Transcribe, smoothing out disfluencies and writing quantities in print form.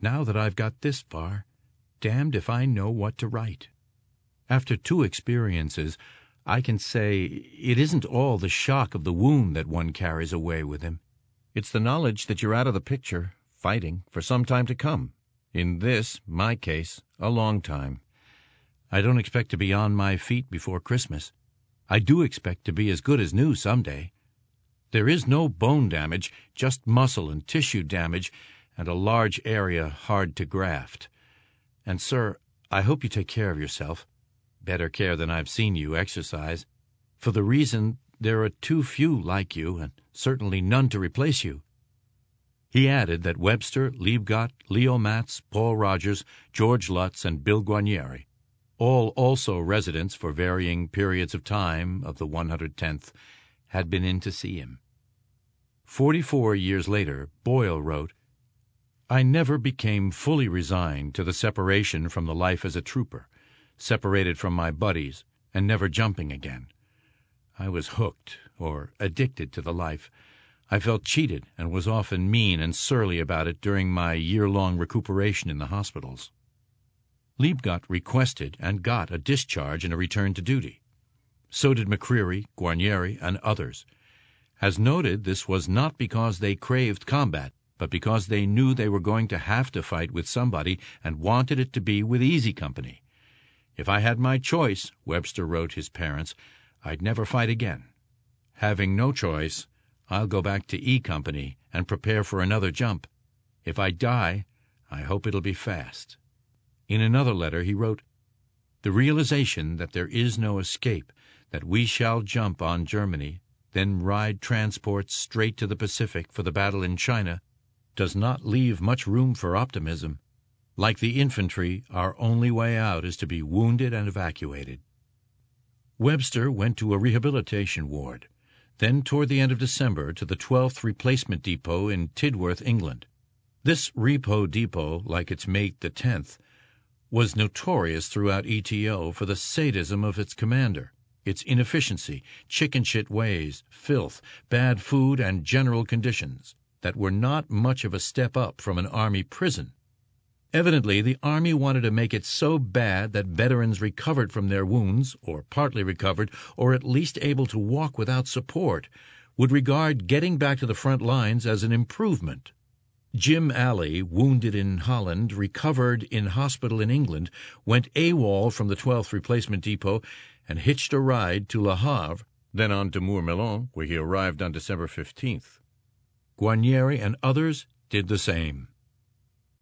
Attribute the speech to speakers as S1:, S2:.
S1: Now that I've got this far, damned if I know what to write. After 2 experiences, I can say it isn't all the shock of the wound that one carries away with him. It's the knowledge that you're out of the picture, fighting, for some time to come. In this, my case, a long time. I don't expect to be on my feet before Christmas. I do expect to be as good as new someday. There is no bone damage, just muscle and tissue damage, and a large area hard to graft. And, sir, I hope you take care of yourself. Better care than I've seen you exercise, for the reason there are too few like you, and certainly none to replace you. He added that Webster, Liebgott, Leo Matz, Paul Rogers, George Lutz, and Bill Guarnieri, all also residents for varying periods of time of the 110th, had been in to see him. 44 years later, Boyle wrote, "I never became fully resigned to the separation from the life as a trooper, separated from my buddies, and never jumping again. I was hooked, or addicted to the life. I felt cheated and was often mean and surly about it during my year-long recuperation in the hospitals." Liebgott requested and got a discharge and a return to duty. So did McCreary, Guarnieri, and others. As noted, this was not because they craved combat, but because they knew they were going to have to fight with somebody and wanted it to be with Easy Company. "If I had my choice," Webster wrote his parents, "I'd never fight again. Having no choice, I'll go back to E Company and prepare for another jump. If I die, I hope it'll be fast." In another letter he wrote, "The realization that there is no escape, that we shall jump on Germany, then ride transports straight to the Pacific for the battle in China, does not leave much room for optimism. Like the infantry, our only way out is to be wounded and evacuated." Webster went to a rehabilitation ward, then toward the end of December to the 12th Replacement Depot in Tidworth, England. This repo depot, like its mate, the 10th, was notorious throughout ETO for the sadism of its commander, its inefficiency, chicken-shit ways, filth, bad food, and general conditions that were not much of a step up from an Army prison. Evidently, the Army wanted to make it so bad that veterans recovered from their wounds, or partly recovered, or at least able to walk without support, would regard getting back to the front lines as an improvement. Jim Alley, wounded in Holland, recovered in hospital in England, went AWOL from the 12th Replacement Depot and hitched a ride to Le Havre, then on to Mourmelon, where he arrived on December 15th. Guarnieri and others did the same.